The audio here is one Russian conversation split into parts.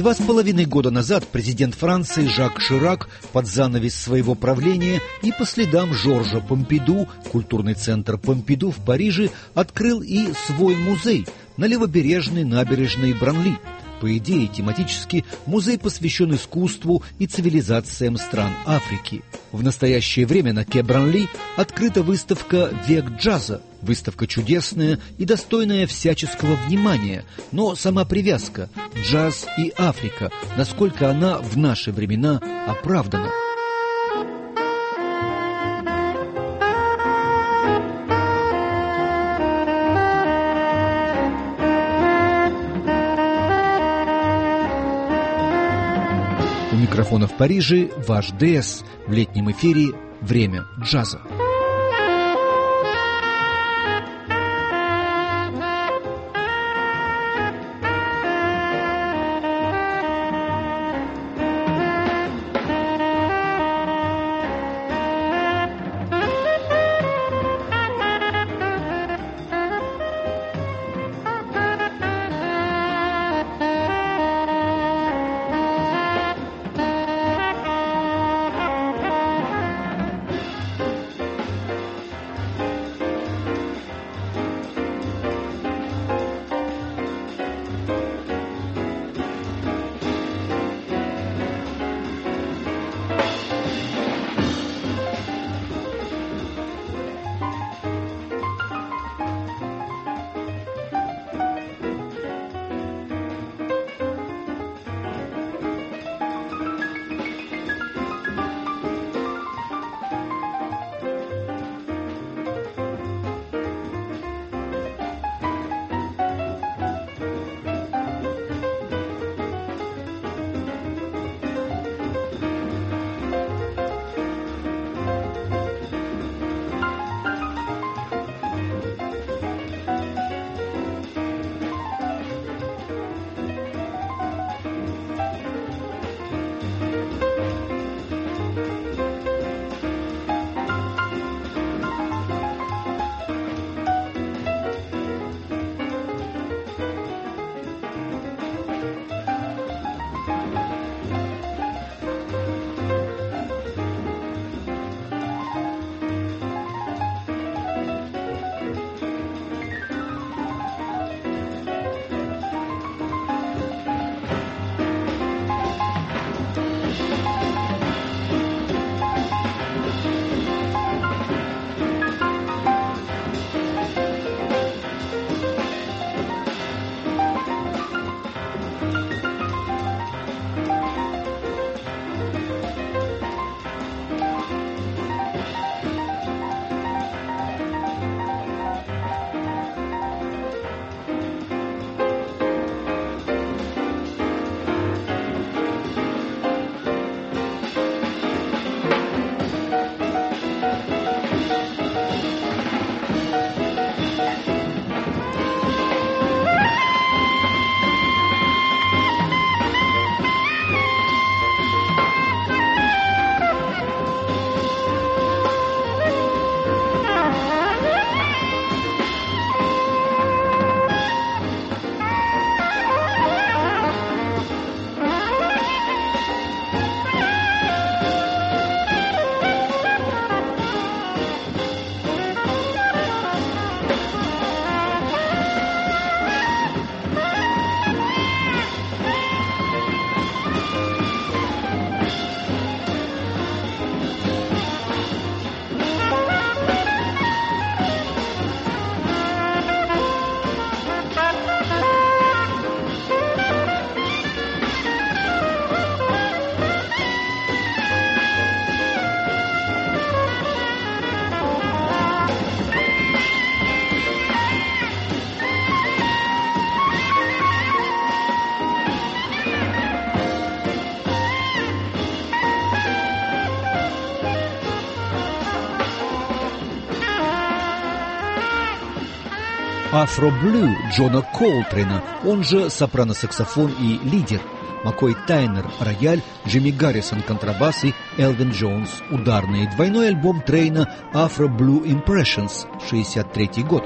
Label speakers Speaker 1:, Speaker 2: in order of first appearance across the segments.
Speaker 1: 2,5 года назад президент Франции Жак Ширак под занавес своего правления и по следам Жоржа Помпиду, культурный центр Помпиду в Париже, открыл и свой музей на левобережной набережной Бранли. По идее, тематически музей посвящен искусству и цивилизациям стран Африки. В настоящее время на Ке Бранли открыта выставка «Век джаза». Выставка чудесная и достойная всяческого внимания, но сама привязка «Джаз и Африка», насколько она в наши времена оправдана. У микрофона в Париже ваш ДС. В летнем эфире «Время джаза». Афро-блю Джона Колтрейна, он же сопрано-саксофон и лидер, Маккой Тайнер рояль, Джимми Гаррисон контрабас и Элвин Джонс ударные. Двойной альбом Трейна Afro-Blue Impressions, 1963 год.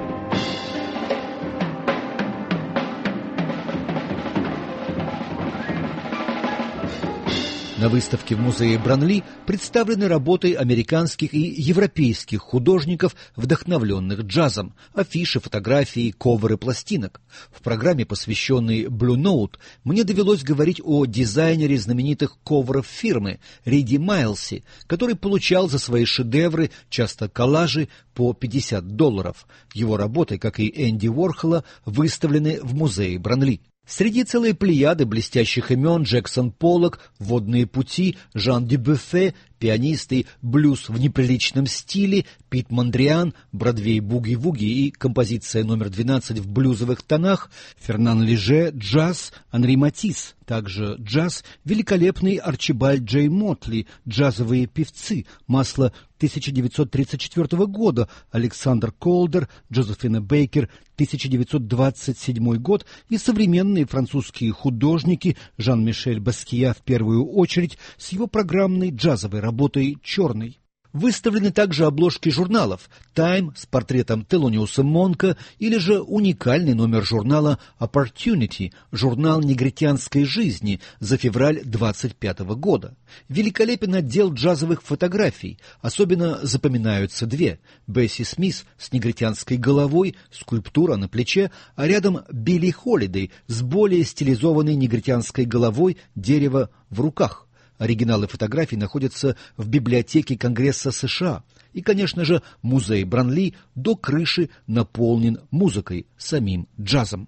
Speaker 1: На выставке в музее Бранли представлены работы американских и европейских художников, вдохновленных джазом, афиши, фотографии, коверы пластинок. В программе, посвященной Blue Note, мне довелось говорить о дизайнере знаменитых коверов фирмы Риди Майлсе, который получал за свои шедевры, часто коллажи, по $50. Его работы, как и Энди Уорхола, выставлены в музее Бранли. Среди целой плеяды блестящих имен Джексон Поллок, «Водные пути», Жан Дюбюффе, пианисты, блюз в неприличном стиле, Пит Мондриан, Бродвей буги-вуги и композиция номер 12 в блюзовых тонах, Фернан Леже, джаз, Анри Матисс, также джаз, великолепный Арчибальд Джей Мотли, джазовые певцы, масло 1934 года, Александр Колдер, Джозефина Бейкер, 1927 год и современные французские художники, Жан-Мишель Баския в первую очередь, с его программной джазовой работой «Черный». Выставлены также обложки журналов «Time» с портретом Телониуса Монка или же уникальный номер журнала «Opportunity», журнал негритянской жизни за февраль 25 года. Великолепен отдел джазовых фотографий, особенно запоминаются две: Бесси Смис с негритянской головой, скульптура на плече, а рядом Билли Холидей с более стилизованной негритянской головой, дерево в руках. Оригиналы фотографий находятся в библиотеке Конгресса США. И, конечно же, музей Бранли до крыши наполнен музыкой, самим джазом.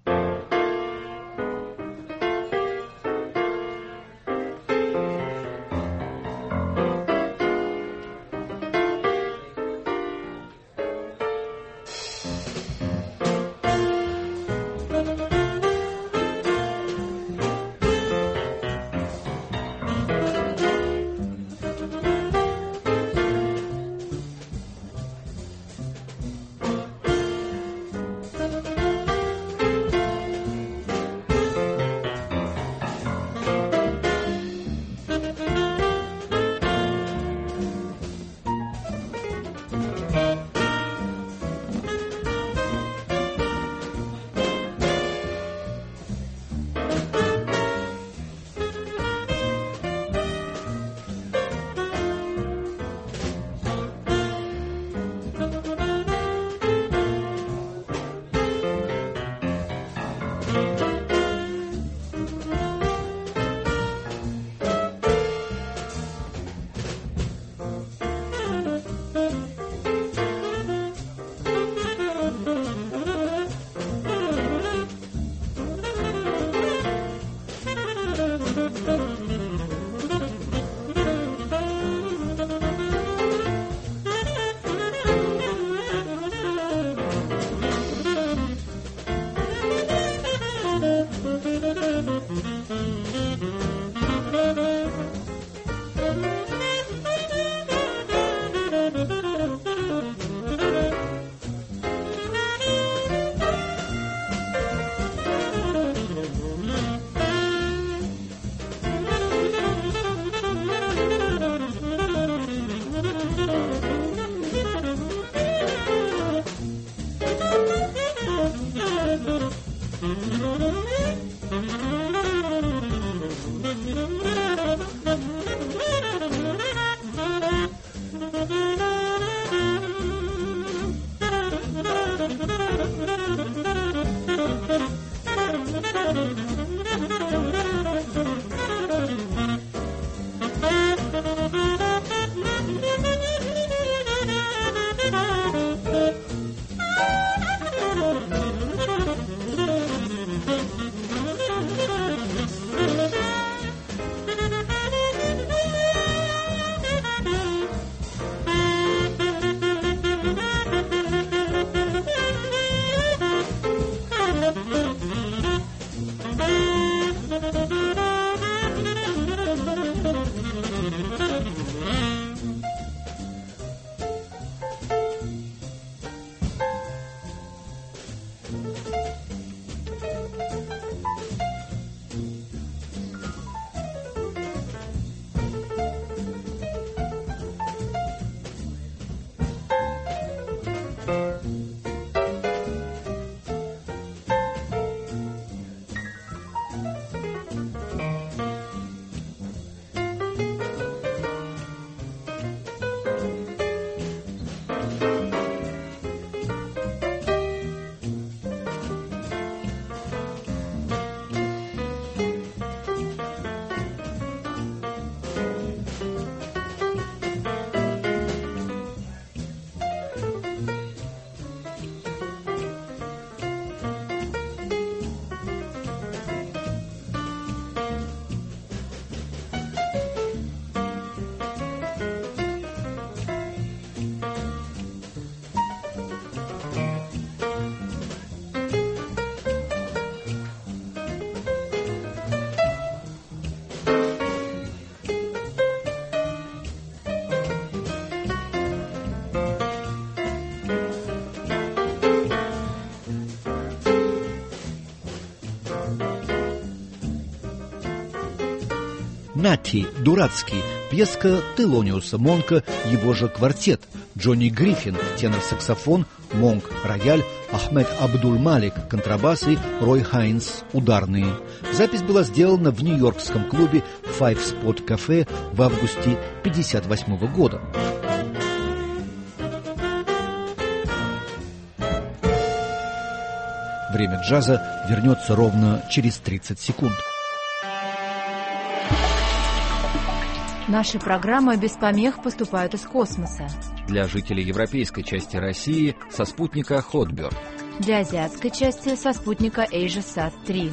Speaker 1: «Нати» – «Дурацкий», пьеска Телониуса Монка, его же квартет, Джонни Гриффин – тенор-саксофон, Монк – рояль, Ахмед Абдуль-Малик – контрабас и Рой Хайнс – ударные. Запись была сделана в нью-йоркском клубе Five Spot Cafe в августе 1958 года. Время джаза вернется ровно через 30 секунд.
Speaker 2: Наши программы без помех поступают из космоса.
Speaker 3: Для жителей европейской части России со спутника Hotbird.
Speaker 2: Для азиатской части со спутника AsiaSat-3.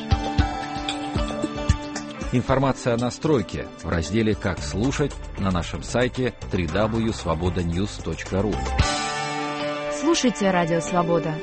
Speaker 3: Информация о настройке в разделе «Как слушать» на нашем сайте www.svobodanews.ru.
Speaker 2: Слушайте Радио Свобода.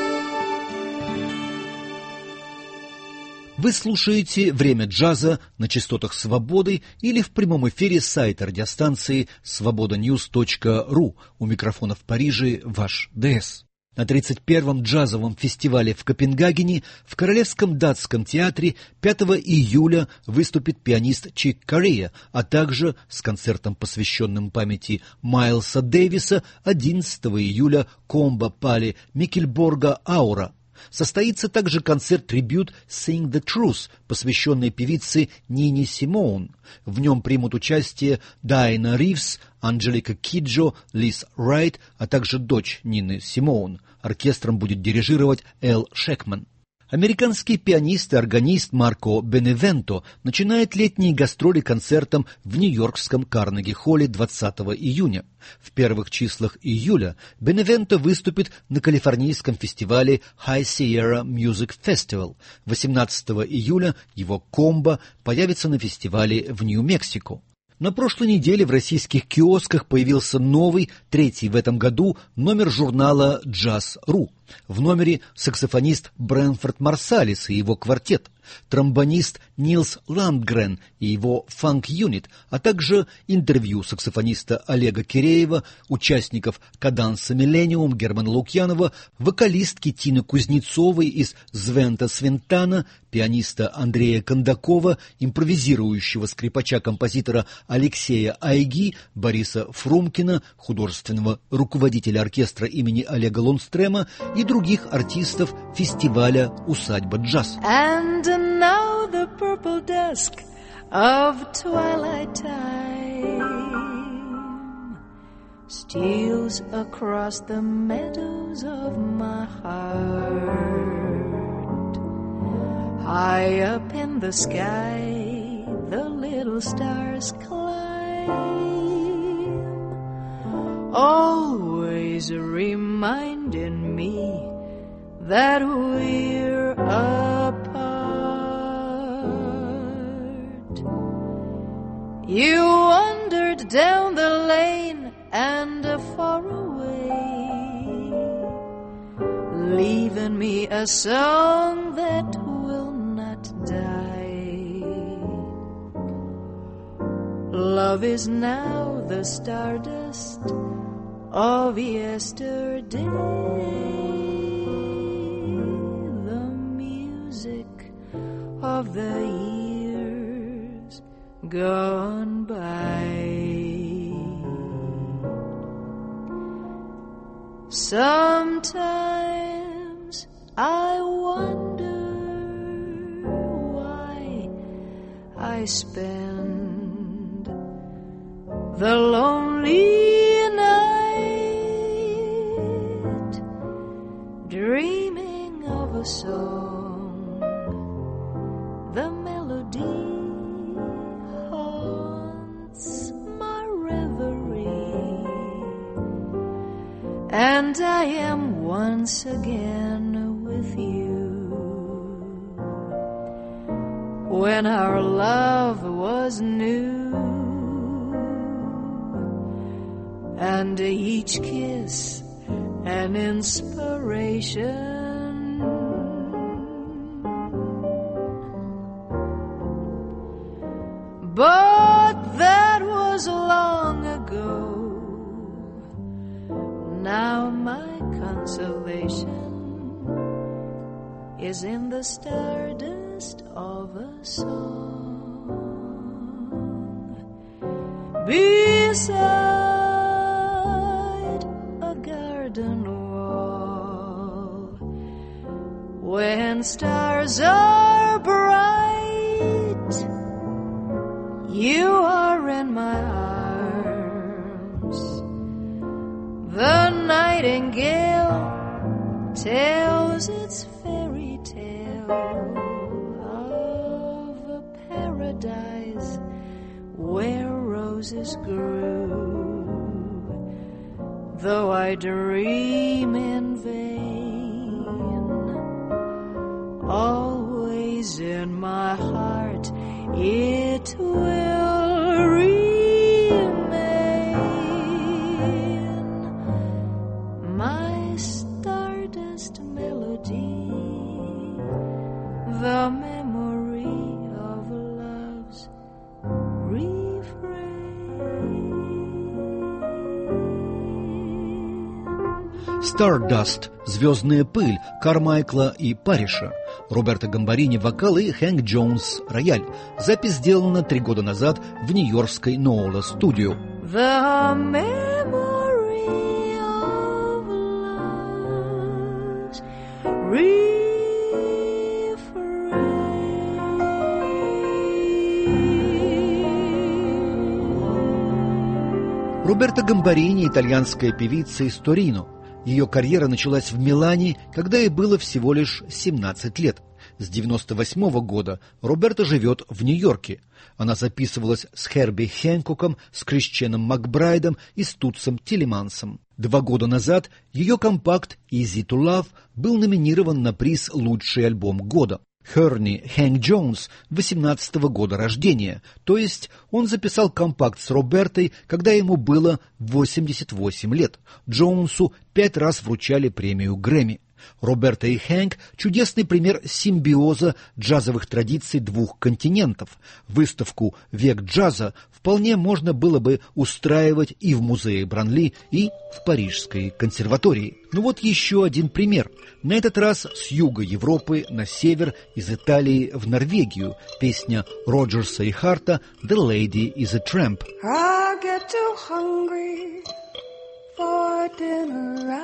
Speaker 1: Вы слушаете «Время джаза» на частотах Свободы или в прямом эфире с сайта радиостанции svobodanews.ru. У микрофона в Париже ваш ДС. На 31-м джазовом фестивале в Копенгагене в Королевском датском театре 5 июля выступит пианист Чик Корея, а также с концертом, посвященным памяти Майлса Дэвиса, 11 июля комбо Пали Микельборга Аура. Состоится также концерт-трибют «Sing the Truth», посвященный певице Нине Симоун. В нем примут участие Дайана Ривз, Анджелика Киджо, Лиз Райт, а также дочь Нины Симоун. Оркестром будет дирижировать Эл Шекман. Американский пианист и органист Марко Беневенто начинает летние гастроли концертом в нью-йоркском Карнеги-холле 20 июня. В первых числах июля Беневенто выступит на калифорнийском фестивале High Sierra Music Festival. 18 июля его комбо появится на фестивале в Нью-Мексико. На прошлой неделе в российских киосках появился новый, третий в этом году, номер журнала «Джаз.ру». В номере саксофонист Брэнфорд Марсалис и его квартет, тромбонист Нилс Ландгрен и его фанк-юнит, а также интервью саксофониста Олега Киреева, участников «Каданса Миллениум» Германа Лукьянова, вокалистки Тины Кузнецовой из «Звента Свентана», пианиста Андрея Кондакова, импровизирующего скрипача-композитора Алексея Айги, Бориса Фрумкина, художественного руководителя оркестра имени Олега Лундстрема и других артистов фестиваля «Усадьба джаз».
Speaker 4: And now the purple dusk of twilight time steals across the meadows of my heart. High up in the sky, the little stars climb, always reminding me that we're apart. You wandered down the lane and far away, leaving me a song that will not die. Love is now the stardust of yesterday, of the years gone by. Sometimes I wonder why I spend the lonely night dreaming of a song. The melody haunts my reverie, and I am once again with you. When our love was new, and each kiss an inspiration, but that was long ago. Now my consolation is in the stardust of a song. beside a garden wall. When stars are bright, you are in my arms. The nightingale tells its fairy tale of a paradise where roses grew. Though I dream in vain, always in my heart it will remain. My stardust melody, the memory of love's refrain.
Speaker 1: «Stardust» — «Звездная пыль» Кармайкла и Парриша, Роберто Гамбарини — вокал и Хэнк Джонс — рояль. Запись сделана 3 года назад в нью-йоркской Noola Studio.
Speaker 4: The memory of love's refrain.
Speaker 1: Роберто Гамбарини — итальянская певица из Торино. Ее карьера началась в Милане, когда ей было всего лишь 17 лет. С 1998 года Роберта живет в Нью-Йорке. Она записывалась с Херби Хэнкоком, с Кристианом Макбрайдом и с Тутсом Тилемансом. 2 года назад ее компакт «Easy to Love» был номинирован на приз «Лучший альбом года». Херни Хэнк Джонс 18-го года рождения, то есть он записал компакт с Робертой, когда ему было 88 лет. Джонсу 5 раз вручали премию Грэмми. Роберта и Хэнк – чудесный пример симбиоза джазовых традиций 2 континентов. Выставку «Век джаза» вполне можно было бы устраивать и в музее Бранли, и в Парижской консерватории. Ну вот еще один пример. На этот раз с юга Европы на север, из Италии в Норвегию. Песня Роджерса и Харта «The Lady is a Tramp».
Speaker 5: I get too hungry for dinner.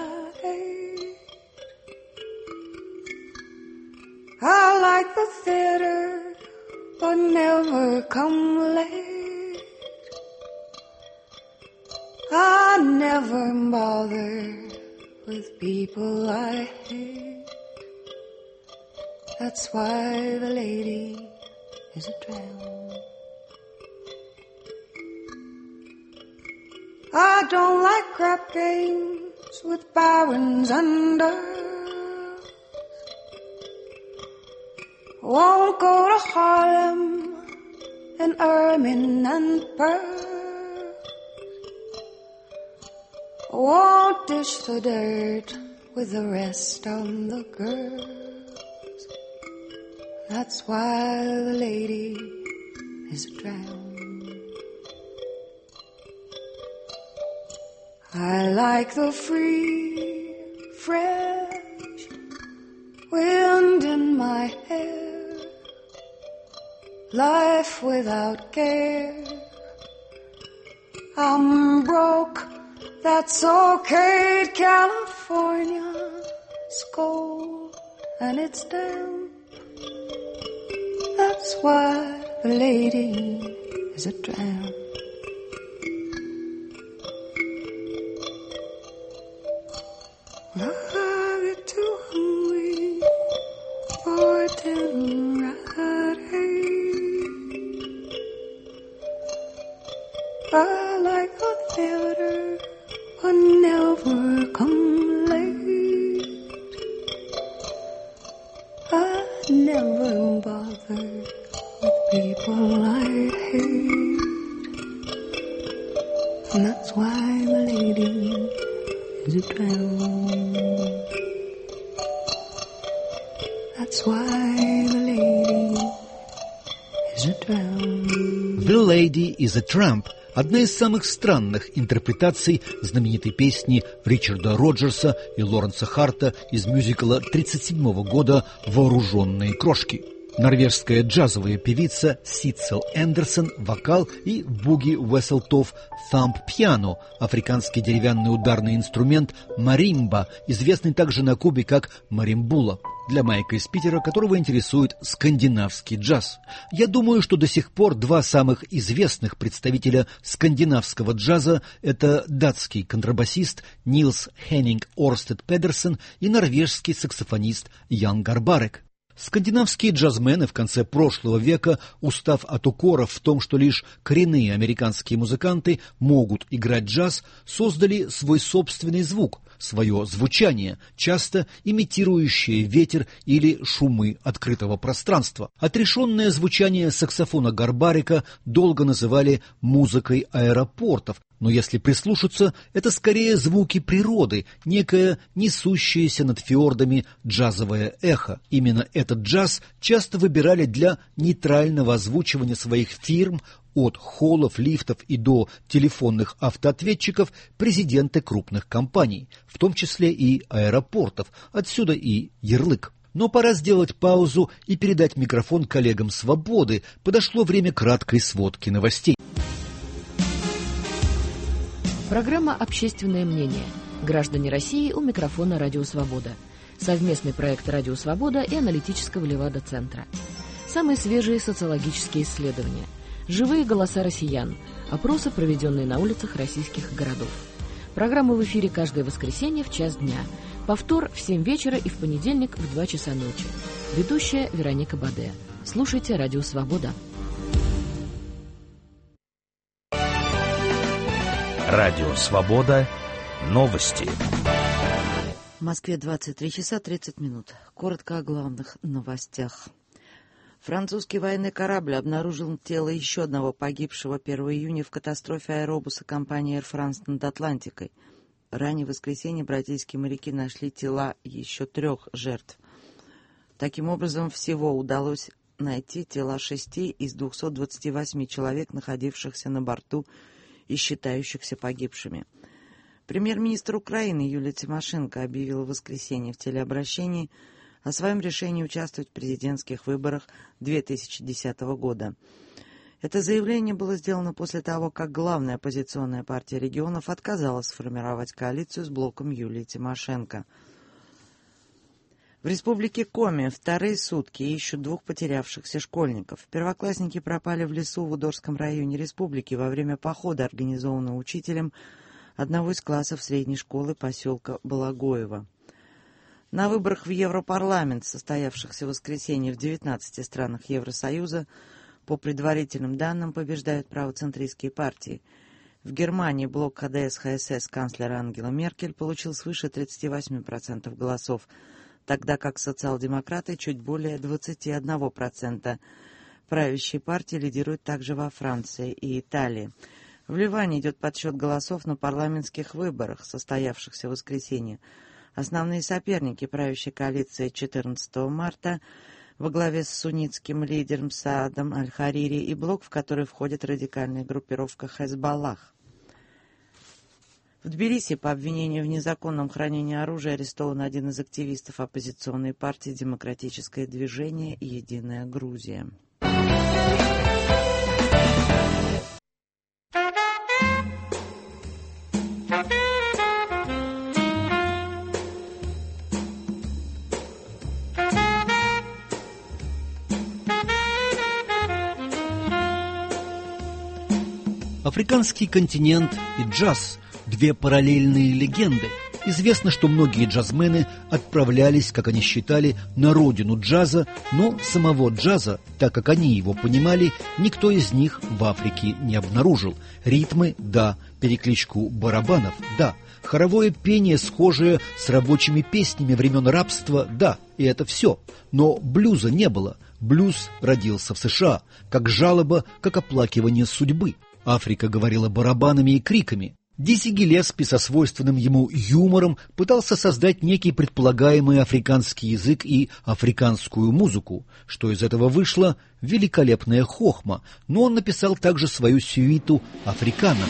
Speaker 5: I like the theater, but never come late. I never bother with people I hate. That's why the lady is a tramp. I don't like crap games with barons under. Won't go to Harlem and Ermine and Pearl. Won't dish the dirt with the rest of the girls. That's why the lady is a tramp. I like the free, fresh wind in my hair. Life without care. I'm broke, that's okay. California, it's cold and it's damp. That's why the lady is a tramp. I get too hungry for dinner. I like the theater, but never come late. I never bother with people I hate. And that's why the lady is a tramp. That's why the lady is a tramp.
Speaker 1: The Lady is a Tramp – одна из самых странных интерпретаций знаменитой песни Ричарда Роджерса и Лоренса Харта из мюзикла 1937 года «Вооруженные крошки». Норвежская джазовая певица Ситцел Эндерсон – вокал и Буги Весселтоф – thumb-пиано, африканский деревянный ударный инструмент маримба, известный также на Кубе как маримбула. Для Майка из Питера, которого интересует скандинавский джаз. Я думаю, что до сих пор два самых известных представителя скандинавского джаза – это датский контрабасист Нилс Хеннинг Орстед Педерсен и норвежский саксофонист Ян Гарбарек. Скандинавские джазмены в конце прошлого века, устав от укоров в том, что лишь коренные американские музыканты могут играть джаз, создали свой собственный звук, свое звучание, часто имитирующее ветер или шумы открытого пространства. Отрешенное звучание саксофона Гарбарека долго называли музыкой аэропортов, но если прислушаться, это скорее звуки природы, некое несущееся над фьордами джазовое эхо. Именно этот джаз часто выбирали для нейтрального озвучивания своих фирм, от холлов, лифтов и до телефонных автоответчиков, президенты крупных компаний, в том числе и аэропортов, отсюда и ярлык. Но пора сделать паузу и передать микрофон коллегам «Свободы». Подошло время краткой сводки новостей.
Speaker 6: Программа «Общественное мнение». Граждане России у микрофона «Радио Свобода». Совместный проект «Радио Свобода» и аналитического Левада-центра. Самые свежие социологические исследования. Живые голоса россиян. Опросы, проведенные на улицах российских городов. Программа в эфире каждое воскресенье в час дня. Повтор в 7 вечера и в понедельник в 2 часа ночи. Ведущая Вероника Баде. Слушайте «Радио Свобода».
Speaker 7: Радио «Свобода». Новости.
Speaker 8: В Москве 23 часа 30 минут. Коротко о главных новостях. Французский военный корабль обнаружил тело еще одного погибшего 1 июня в катастрофе аэробуса компании Air France над Атлантикой. Ранее в воскресенье балтийские моряки нашли тела еще 3 жертв. Таким образом, всего удалось найти тела 6 из 228 человек, находившихся на борту и считающихся погибшими. Премьер-министр Украины Юлия Тимошенко объявила в воскресенье в телеобращении о своем решении участвовать в президентских выборах 2010 года. Это заявление было сделано после того, как главная оппозиционная партия регионов отказалась сформировать коалицию с блоком Юлии Тимошенко. В республике Коми вторые сутки ищут 2 потерявшихся школьников. Первоклассники пропали в лесу в Удорском районе республики во время похода, организованного учителем одного из классов средней школы поселка Балагоево. На выборах в Европарламент, состоявшихся в воскресенье в 19 странах Евросоюза, по предварительным данным побеждают правоцентристские партии. В Германии блок ХДС-ХСС канцлера Ангела Меркель получил свыше 38% голосов, тогда как социал-демократы чуть более 21%. Правящие партии лидируют также во Франции и Италии. В Ливане идет подсчет голосов на парламентских выборах, состоявшихся в воскресенье. Основные соперники правящей коалиции 14 марта во главе с суннитским лидером Саадом Аль-Харири и блок, в который входит радикальная группировка Хезболлах. В Тбилиси по обвинению в незаконном хранении оружия арестован один из активистов оппозиционной партии «Демократическое движение» «Единая Грузия».
Speaker 1: Африканский континент и джаз – 2 параллельные легенды. Известно, что многие джазмены отправлялись, как они считали, на родину джаза, но самого джаза, так как они его понимали, никто из них в Африке не обнаружил. Ритмы – да, перекличку барабанов – да, хоровое пение, схожее с рабочими песнями времен рабства – да, и это все. Но блюза не было. Блюз родился в США, как жалоба, как оплакивание судьбы. Африка говорила барабанами и криками. Дизи Гиллеспи со свойственным ему юмором пытался создать некий предполагаемый африканский язык и африканскую музыку. Что из этого вышло? Великолепная хохма. Но он написал также свою сюиту «Африкана».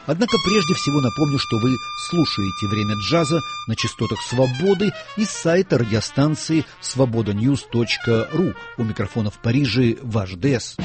Speaker 1: Однако прежде всего напомню, что вы слушаете «Время джаза» на частотах «Свободы» из сайта радиостанции свободаньюз.ру. У микрофона в Париже ваш ДС.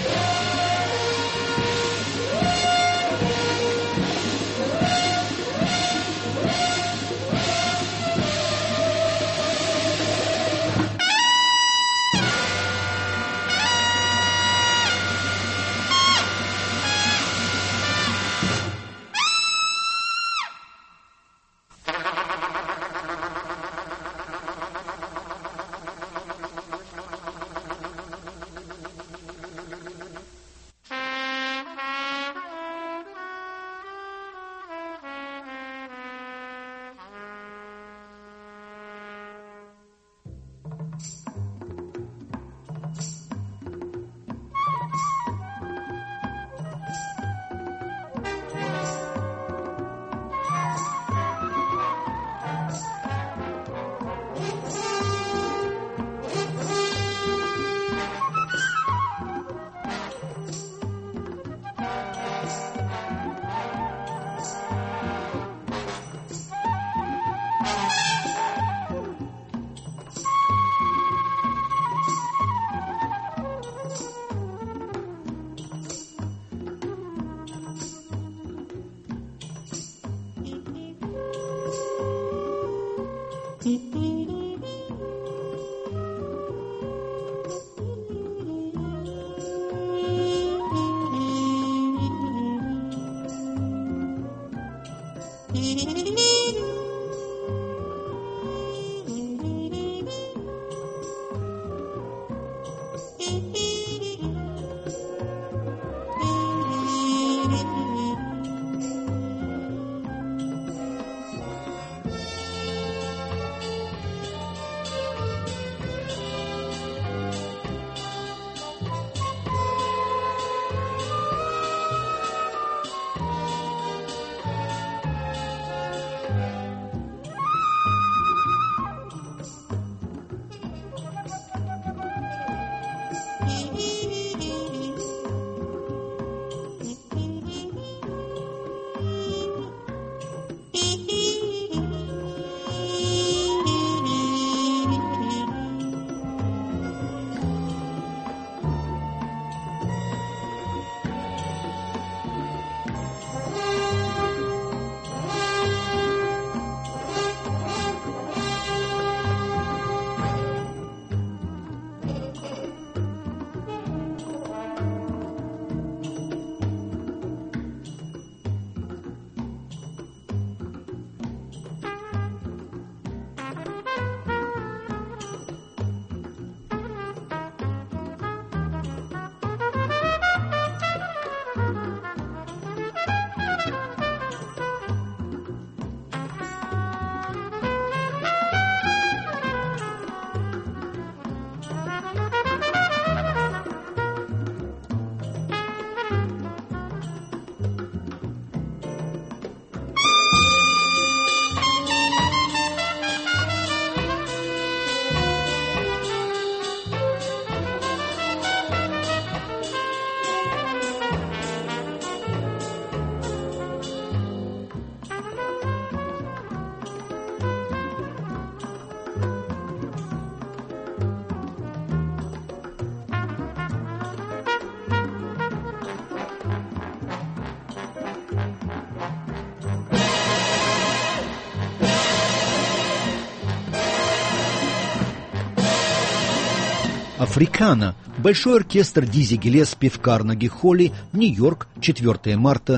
Speaker 1: «Африкана» – большой оркестр Дизи Гиллеспи в Карнеги-холле, Нью-Йорк, 4 марта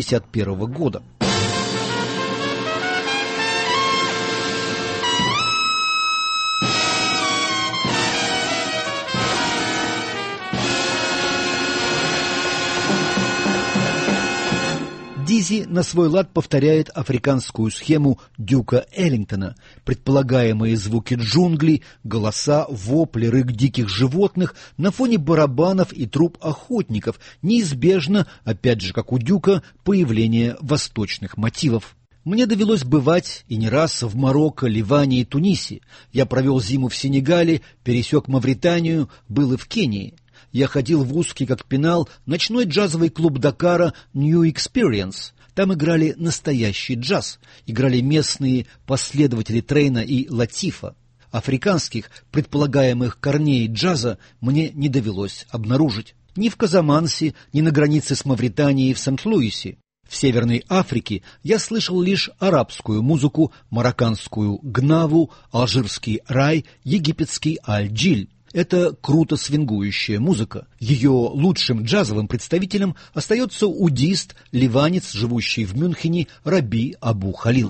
Speaker 1: 1961 года. Дизи на свой лад повторяет африканскую схему Дюка Эллингтона. Предполагаемые звуки джунглей, голоса, вопли, рык диких животных на фоне барабанов и труб охотников. Неизбежно, опять же как у Дюка, появление восточных мотивов. Мне довелось бывать и не раз в Марокко, Ливане и Тунисе. Я провел зиму в Сенегале, пересек Мавританию, был и в Кении. Я ходил в узкий, как пенал, ночной джазовый клуб Дакара «New Experience». Там играли настоящий джаз, играли местные последователи Трейна и Латифа. Африканских предполагаемых корней джаза мне не довелось обнаружить. Ни в Казамансе, ни на границе с Мавританией в Сент-Луисе. В Северной Африке я слышал лишь арабскую музыку, марокканскую гнаву, алжирский рай, египетский аль-джиль. Это круто свингующая музыка. Ее лучшим джазовым представителем остается удист, ливанец, живущий в Мюнхене, Раби Абу Халил.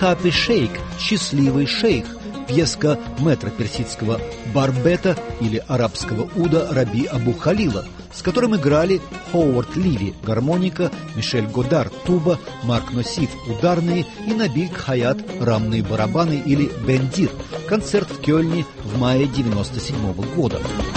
Speaker 1: «Happy Sheikh» – «Счастливый шейх», пьеска мэтра персидского Барбета или арабского уда Раби Абу Халила, с которым играли Ховард Ливи – гармоника, Мишель Годар – туба, Марк Носиф – ударные и Набиль Кхаят – рамные барабаны или бендир. Концерт в Кёльне в мае 1997 года.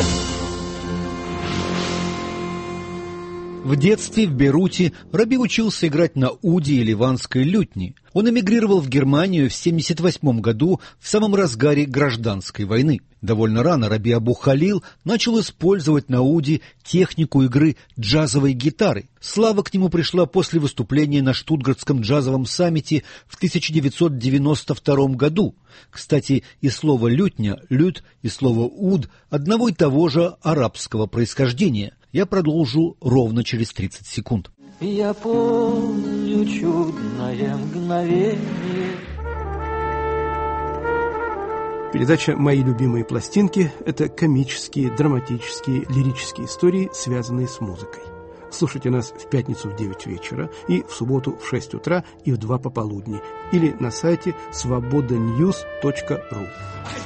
Speaker 1: В детстве в Бейруте Раби учился играть на уде и ливанской лютни. Он эмигрировал в Германию в 1978 году в самом разгаре гражданской войны. Довольно рано Раби Абу Халил начал использовать на уде технику игры джазовой гитары. Слава к нему пришла после выступления на Штутгартском джазовом саммите в 1992 году. Кстати, и слово «лютня» — «лют» и слово «уд» одного и того же арабского происхождения. Я продолжу ровно через 30 секунд.
Speaker 9: Я помню чудное мгновение.
Speaker 10: Передача «Мои любимые пластинки» — это комические, драматические, лирические истории, связанные с музыкой. Слушайте нас в пятницу в 9 вечера и в субботу в 6 утра и в 2 пополудни или на сайте svobodanews.ru.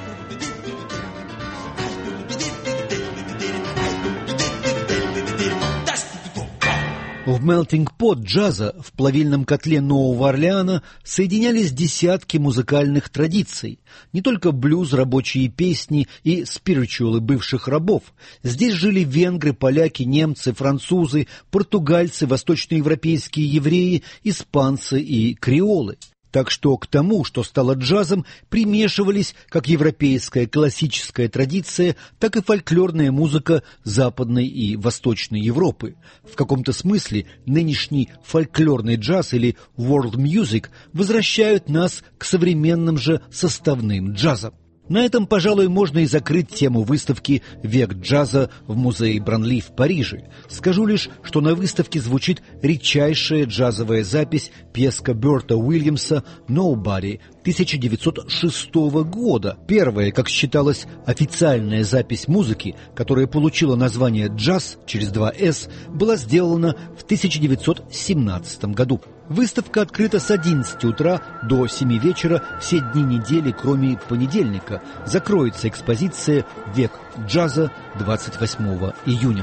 Speaker 1: В «Melting Pot» джаза, в плавильном котле Нового Орлеана, соединялись десятки музыкальных традиций. Не только блюз, рабочие песни и спиричуалы бывших рабов. Здесь жили венгры, поляки, немцы, французы, португальцы, восточноевропейские евреи, испанцы и креолы. Так что к тому, что стало джазом, примешивались как европейская классическая традиция, так и фольклорная музыка Западной и Восточной Европы. В каком-то смысле нынешний фольклорный джаз или world music возвращают нас к современным же составным джазам. На этом, пожалуй, можно и закрыть тему выставки «Век джаза» в музее Бранли в Париже. Скажу лишь, что на выставке звучит редчайшая джазовая запись пьеска Берта Уильямса «Nobody» 1906 года. Первая, как считалось, официальная запись музыки, которая получила название «джаз» через 2 «с», была сделана в 1917 году. Выставка открыта с 11 утра до 7 вечера все дни недели, кроме понедельника. Закроется экспозиция «Век джаза» 28 июня.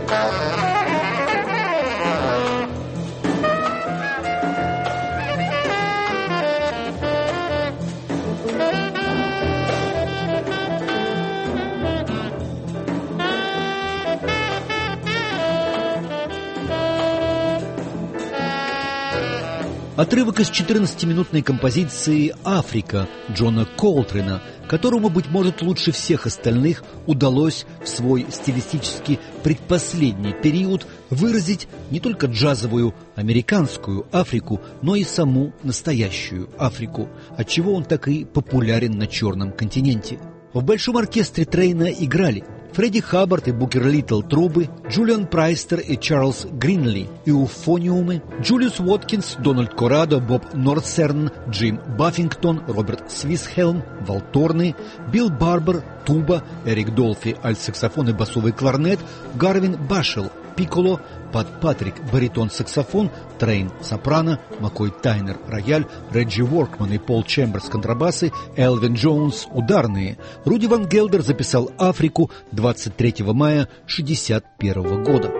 Speaker 1: Отрывок из 14-минутной композиции «Африка» Джона Колтрена, которому, быть может, лучше всех остальных удалось в свой стилистически предпоследний период выразить не только джазовую американскую Африку, но и саму настоящую Африку, отчего он так и популярен на Черном континенте. В Большом оркестре Трейна играли Фредди Хаббард и Букер Литтл трубы, Джулиан Прайстер и Чарльз Гринли эуфониумы, Джулиус Уоткинс, Дональд Корадо, Боб Норсерн, Джим Баффингтон, Роберт Свисхелм, валторны, Билл Барбер, туба, Эрик Долфи, альт-саксофон и басовый кларнет, Гарвин Башелл, пикколо, Пат Патрик, баритон-саксофон, Трейн, сопрано, Маккой Тайнер, рояль, Реджи Воркман и Пол Чемберс, контрабасы, Элвин Джонс, ударные. Руди Ван Гелдер записал «Африку» 23 мая 1961 года.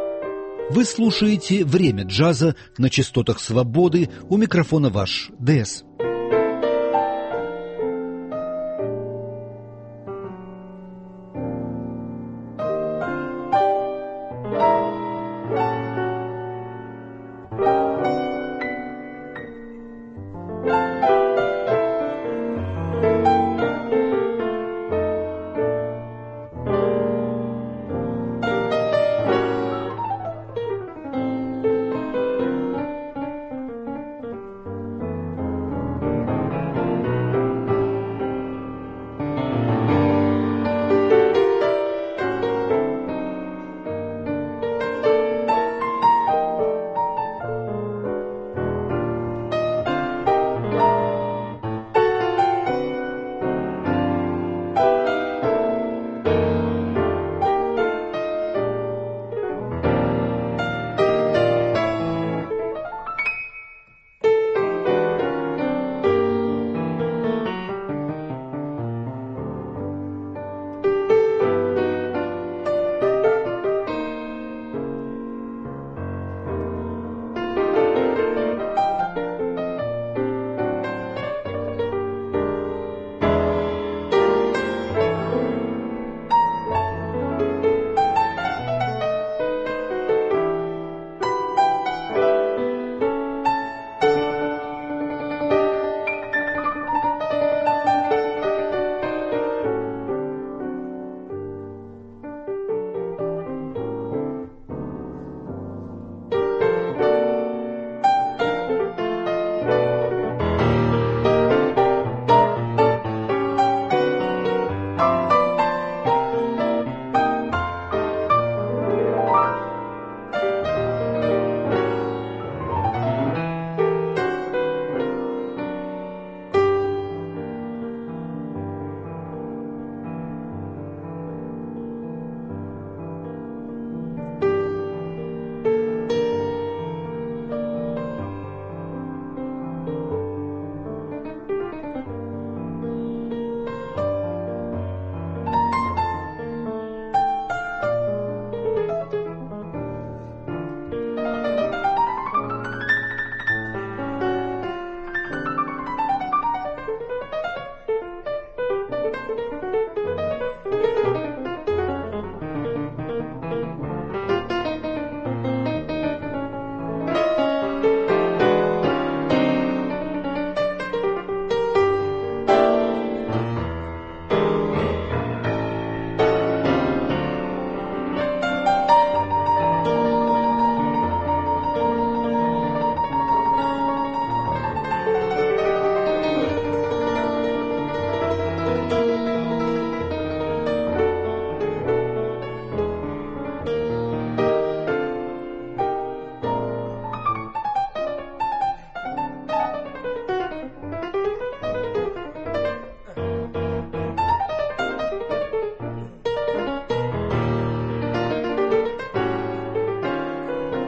Speaker 1: Вы слушаете «Время джаза» на частотах «Свободы», у микрофона ваш ДС.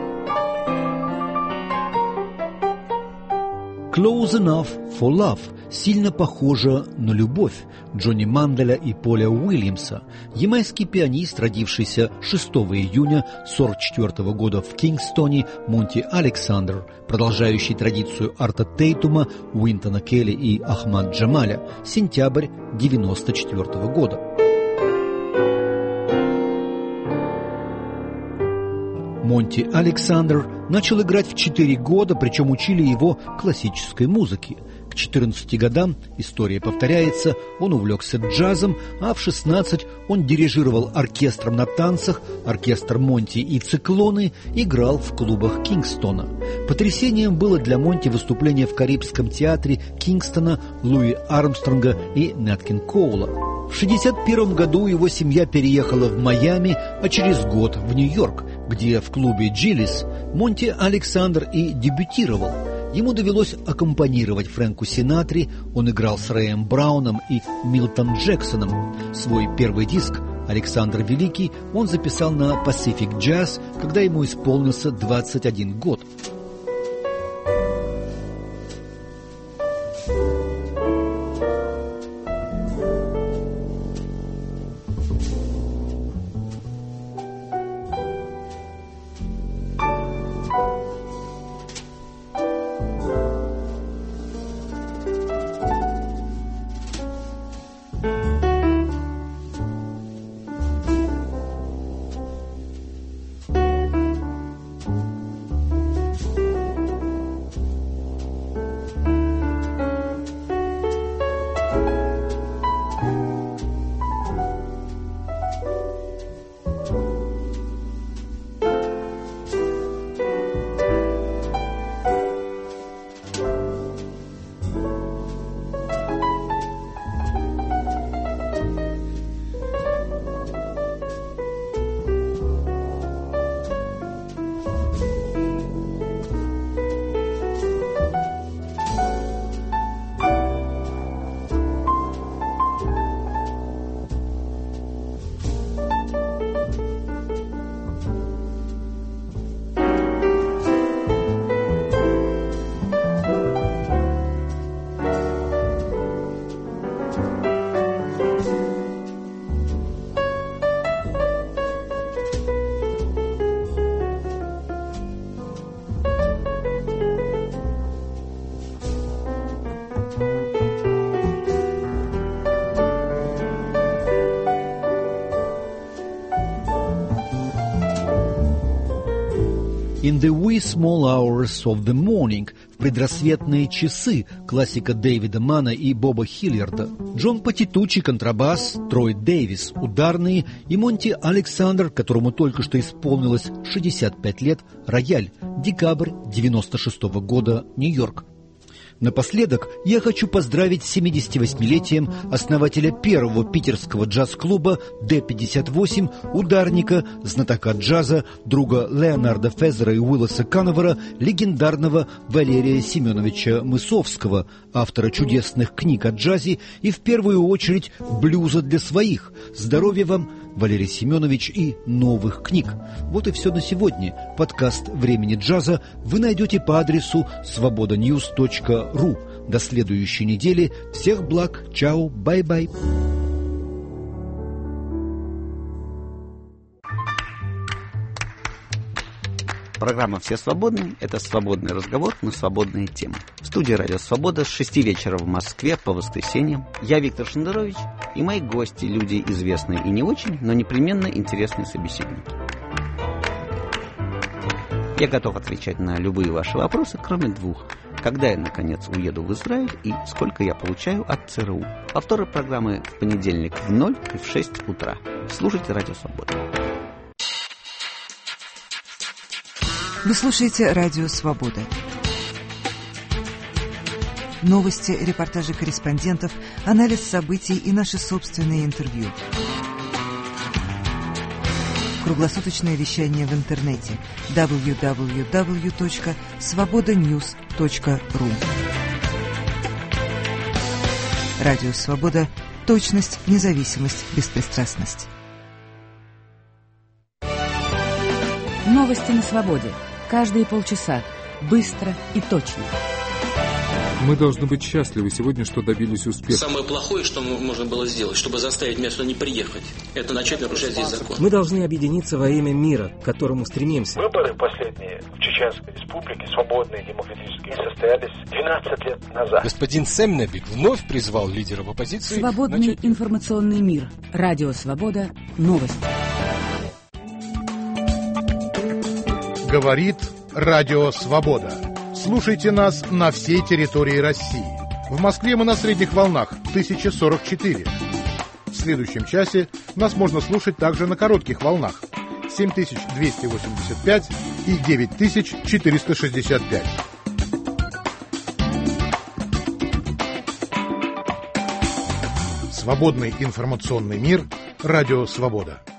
Speaker 1: «Close Enough for Love» сильно похожа на любовь Джонни Манделя и Поля Уильямса. Ямайский пианист, родившийся 6 июня 1944 года в Кингстоне, Монти Александр, продолжающий традицию Арта Тейтума, Уинтона Келли и Ахмад Джамаля, сентябрь 1994 года. Монти Александр начал играть в 4 года, причем учили его классической музыке. К 14 годам, история повторяется, он увлекся джазом, а в 16 он дирижировал оркестром на танцах, оркестр Монти и Циклоны, играл в клубах Кингстона. Потрясением было для Монти выступление в Карибском театре Кингстона Луи Армстронга и Нэт Кинг Коула. В 1961 году его семья переехала в Майами, а через год в Нью-Йорк, где в клубе «Джилис» Монти Александр и дебютировал. Ему довелось аккомпанировать Фрэнку Синатре, он играл с Рэем Брауном и Милтом Джексоном. Свой первый диск «Александр Великий» он записал на Pacific Jazz, когда ему исполнился 21 год. «In the wee small hours of the morning» в предрассветные часы, классика Дэвида Мана и Боба Хиллиарда. Джон Патитучи, контрабас, Трой Дэвис, ударные и Монти Александр, которому только что исполнилось 65 лет, рояль, декабрь 1996 года, Нью-Йорк. Напоследок я хочу поздравить с 78-летием основателя первого питерского джаз-клуба Д-58, ударника, знатока джаза, друга Леонарда Фезера и Уилласа Кановера, легендарного Валерия Семеновича Мысовского, автора чудесных книг о джазе и в первую очередь блюза для своих. Здоровья вам, Валерий Семенович, и новых книг. Вот и все на сегодня. Подкаст «Времени джаза» вы найдете по адресу svobodanews.ru. До следующей недели. Всех благ. Чао. Бай-бай.
Speaker 11: Программа «Все свободны» — это свободный разговор на свободные темы. В студии «Радио Свобода» с 6 вечера в Москве по воскресеньям я, Виктор Шендерович, и мои гости, люди известные и не очень, но непременно интересные собеседники. Я готов отвечать на любые ваши вопросы, кроме двух. Когда я, наконец, уеду в Израиль и сколько я получаю от ЦРУ. Повторы программы в понедельник в 0 и в 6 утра. Слушайте «Радио Свобода».
Speaker 12: Вы слушаете «Радио Свобода». Новости, репортажи корреспондентов, анализ событий и наши собственные интервью. Круглосуточное вещание в интернете www.svobodanews.ru. Радио Свобода. Точность, независимость, беспристрастность.
Speaker 6: Новости на свободе. Каждые полчаса. Быстро и точно.
Speaker 13: Мы должны быть счастливы сегодня, что добились успеха.
Speaker 14: Самое плохое, что можно было сделать, чтобы заставить меня сюда не приехать, это начать нарушать здесь закон.
Speaker 15: Мы должны объединиться во имя мира, к которому стремимся.
Speaker 16: Выборы последние в Чеченской республике, свободные, демократические, состоялись 12 лет назад.
Speaker 17: Господин Семнебик вновь призвал лидеров оппозиции...
Speaker 18: Свободный информационный мир. Радио «Свобода». Новости.
Speaker 19: Говорит Радио «Свобода». Слушайте нас на всей территории России. В Москве мы на средних волнах 1044. В следующем часе нас можно слушать также на коротких волнах 7285 и 9465. Свободный информационный мир. Радио «Свобода».